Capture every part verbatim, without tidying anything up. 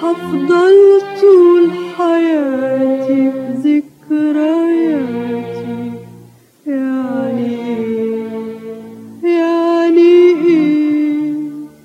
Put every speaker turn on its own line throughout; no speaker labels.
هفضل طول حياتي بذكرياتي. يعني ايه يعني ايه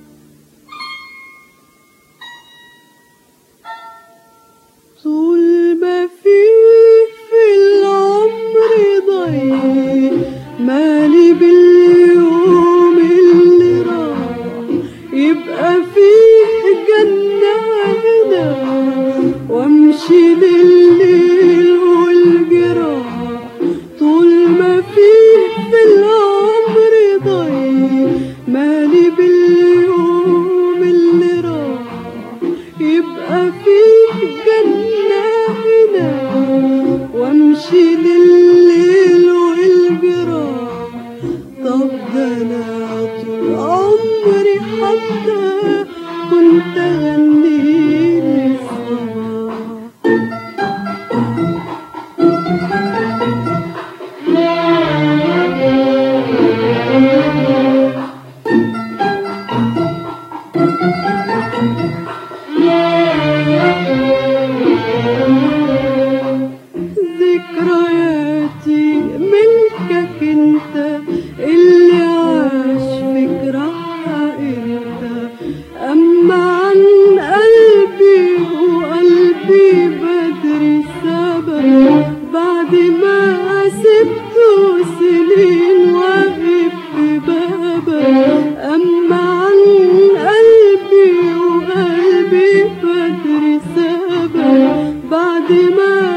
طول ما فيه في العمر ضيق مالي باليوم اللي راح يبقى فيه جنة هنا وامشي لليل والجراح. طول ما فيه في العمر ضيق مالي باليوم اللي راح يبقى فيه جنة هنا وامشي لليل والجراح. طب ده انا طول عمري حتى كنت اغني للصباح. ذكرياتي ملكك انت اللي عاش في جراحها انت. اما عن قلبي وقلبي بدري سبب بعد ما سبته سنين واقف في بابك. اما عن قلبي وقلبي بدري سبب بعد ما